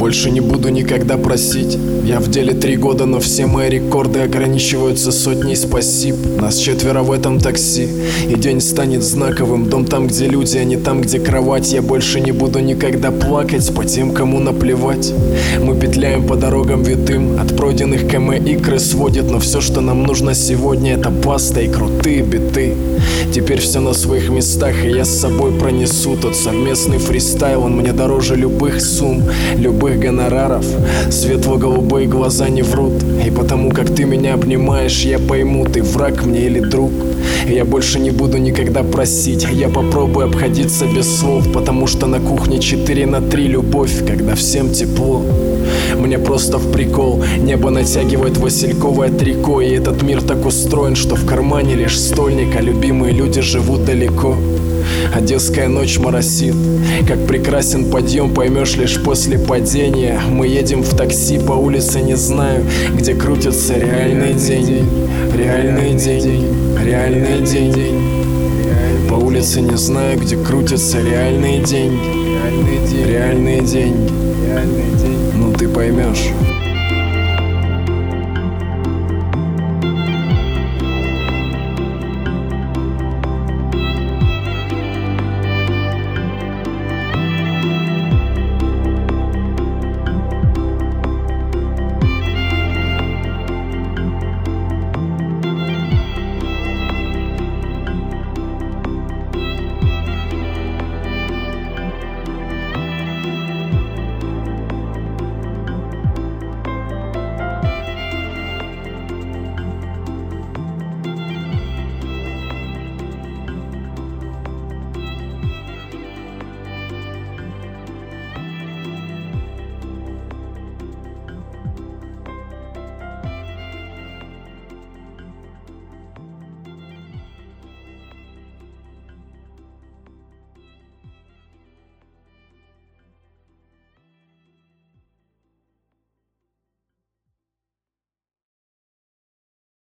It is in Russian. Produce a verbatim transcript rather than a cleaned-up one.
больше не буду никогда просить. Я в деле три года, но все мои рекорды ограничиваются сотней спасиб. Нас четверо в этом такси, и день станет знаковым. Дом там, где люди, а не там, где кровать. Я больше не буду никогда плакать по тем, кому наплевать. Мы петляем по дорогам витым, от пройденных км икры сводит. Но все, что нам нужно сегодня, это паста и крутые биты. Теперь все на своих местах, и я с собой пронесу тот совместный фристайл. Он мне дороже любых сумм, любых гонораров. Светло-голубые глаза не врут, и потому как ты меня обнимаешь, я пойму, ты враг мне или друг. И я больше не буду никогда просить, я попробую обходиться без слов, потому что на кухне четыре на три любовь, когда всем тепло. Мне просто в прикол, небо натягивает васильковое трико. И этот мир так устроен, что в кармане лишь стольник, а любимые люди живут далеко. Одесская ночь моросит, как прекрасен подъем, поймешь лишь после падения. Мы едем в такси по улице, не знаю, где крутятся реальные деньги. Реальные деньги, реальные деньги. По улице не знаю, где крутятся реальные деньги. Реальные деньги, ну ты поймешь.